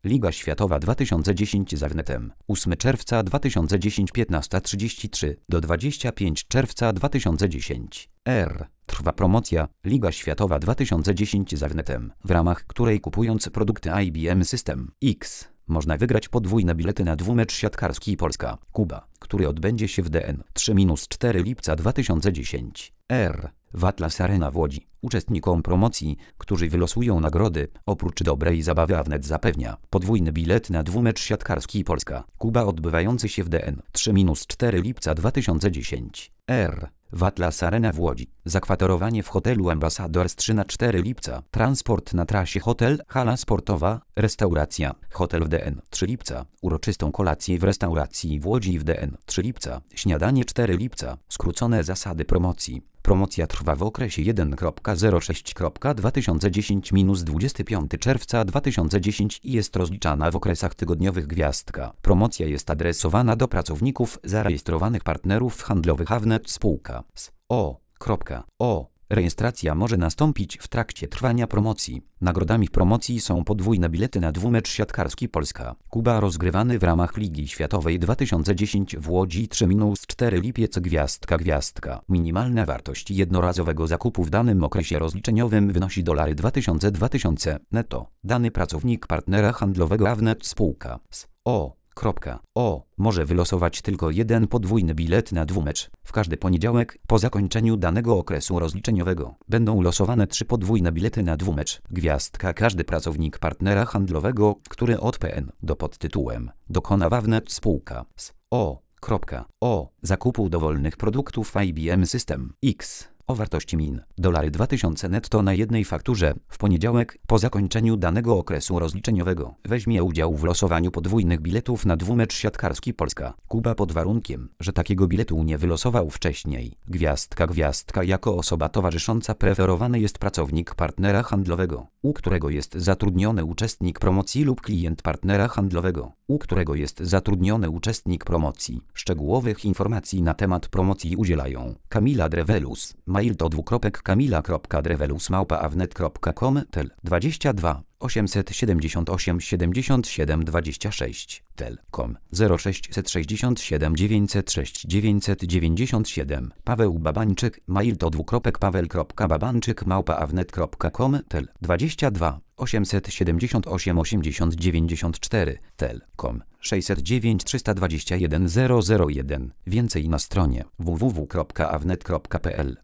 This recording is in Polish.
Liga Światowa 2010 za Wnetem. 8 czerwca 2010 15:33 do 25 czerwca 2010. Trwa promocja Liga Światowa 2010 za Wnetem, w ramach której kupując produkty IBM System X można wygrać podwójne bilety na dwumecz siatkarski Polska-Kuba, który odbędzie się w DN 3-4 lipca 2010. W Atlas Arena w Łodzi. Uczestnikom promocji, którzy wylosują nagrody, oprócz dobrej zabawy Wnet zapewnia podwójny bilet na dwumecz siatkarski Polska-Kuba odbywający się w DN 3-4 lipca 2010. W Atlas Arena w Łodzi. Zakwaterowanie w hotelu Ambassadors 3-4 lipca. Transport na trasie hotel, hala sportowa, restauracja, hotel w DN 3 lipca. Uroczystą kolację w restauracji w Łodzi w DN 3 lipca. Śniadanie 4 lipca. Skrócone zasady promocji. Promocja trwa w okresie 1.06.2010-25 czerwca 2010 i jest rozliczana w okresach tygodniowych gwiazdka. Promocja jest adresowana do pracowników zarejestrowanych partnerów handlowych Wnet spółka z.o. Rejestracja może nastąpić w trakcie trwania promocji. Nagrodami w promocji są podwójne bilety na dwumecz siatkarski Polska-Kuba rozgrywany w ramach Ligi Światowej 2010 w Łodzi 3-4 lipiec gwiazdka. Minimalna wartość jednorazowego zakupu w danym okresie rozliczeniowym wynosi $2000 netto. Dany pracownik partnera handlowego Wnet spółka z.o. może wylosować tylko jeden podwójny bilet na dwumecz. W każdy poniedziałek, po zakończeniu danego okresu rozliczeniowego, będą losowane 3 podwójne bilety na dwumecz. Każdy pracownik partnera handlowego, który od PN do podtytułem dokona Wnet spółka z.o. zakupu dowolnych produktów IBM System X o wartości $2000 netto na jednej fakturze w poniedziałek po zakończeniu danego okresu rozliczeniowego weźmie udział w losowaniu podwójnych biletów na dwumecz siatkarski Polska-Kuba pod warunkiem, że takiego biletu nie wylosował wcześniej. Gwiazdka jako osoba towarzysząca preferowany jest pracownik partnera handlowego, u którego jest zatrudniony uczestnik promocji lub klient partnera handlowego, u którego jest zatrudniony uczestnik promocji. Szczegółowych informacji na temat promocji udzielają Kamila Drewelus. Mail to kamila.drewelus@wnet.com. tel 22 878 77 26 tel.com 0667 906 997. Paweł Babańczyk. Mail to paweł.babańczyk@wnet.com. tel 22 878 80 94 tel.com 609 321 001. Więcej na stronie www.awnet.pl.